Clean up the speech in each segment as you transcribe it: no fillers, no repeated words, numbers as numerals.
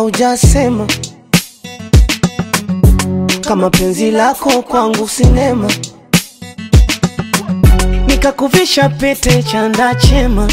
haujasema kama penzi lako kwangu sinema, nikakuvisha pete chanda chema,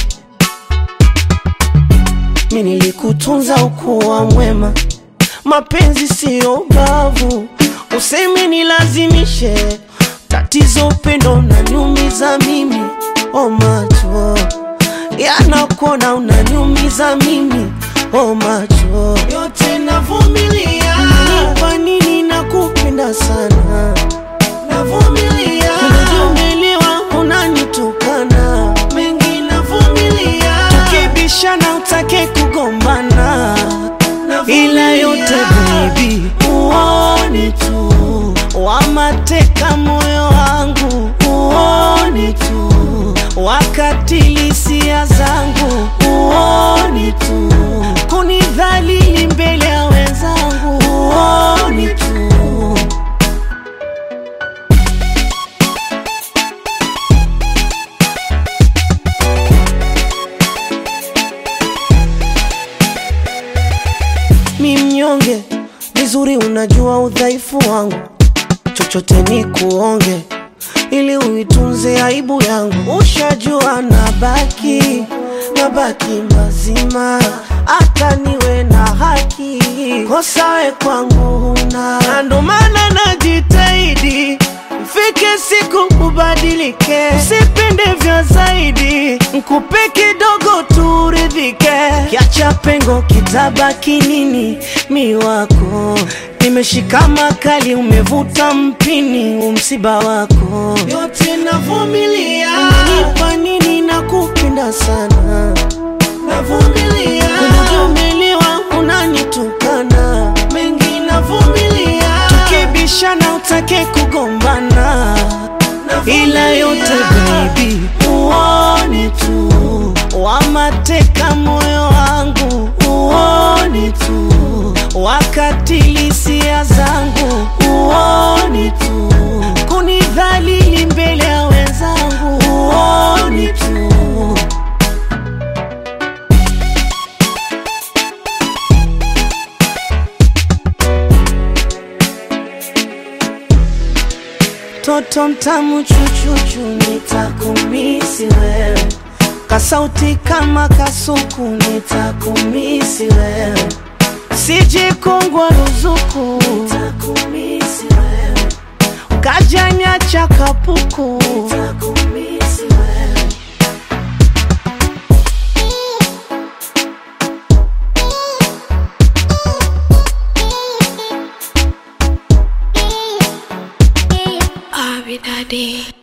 mimi nilikutunza ukuwa mwema. Mapenzi sio bavu, useme nilazimishe, tatizo upendo unaniumiza mimi. Oh macho yanakuona unaniumiza mimi. Oh macho yote navumilia, kwa nini nakupenda sana, navumilia. Unajumelewa unanitukana, mengi navumilia. Tukibishana utake kugombana, ila yote baby uone tu, wamateka moyo wangu uone tu, wakatili hisia zangu uone tu, kunidhalili mbele ya wenzangu uone tu. Mi mnyonge, vizuri unajua udhaifu wangu, chochote ni kuonge ili uitunze aibu yangu. Ushajua nabaki mazima, hata niwe na haki, kosa we kwangu huna. Ndo maana najitahidi fike siku ubadilike, usipende vya zaidi, nikupe kidogo turidhike. Kiacha pengo kitabaki nini? Mi wako nimeshika makali, umevuta mpini, umsiba wako yote navumilia. Kwa nini nakupenda sana, navumilia. Unajumelewa unanitukana, mengi navumilia. Tukibishana utake kugombana, ila yote baby uone tu, wamateka moyo wangu uone tu, wakatili hisia zangu uone tu, kunidhalili mbele ya wenzangu uone tu. Toto mtamu chuchuchu nitakumisi wewe, kasauti kama kasuku nitakumisi wewe, sije kongwa ruzuku nitakumisi wewe, ukajanya chakapuku nitakumisi wewe. Abi Daddy.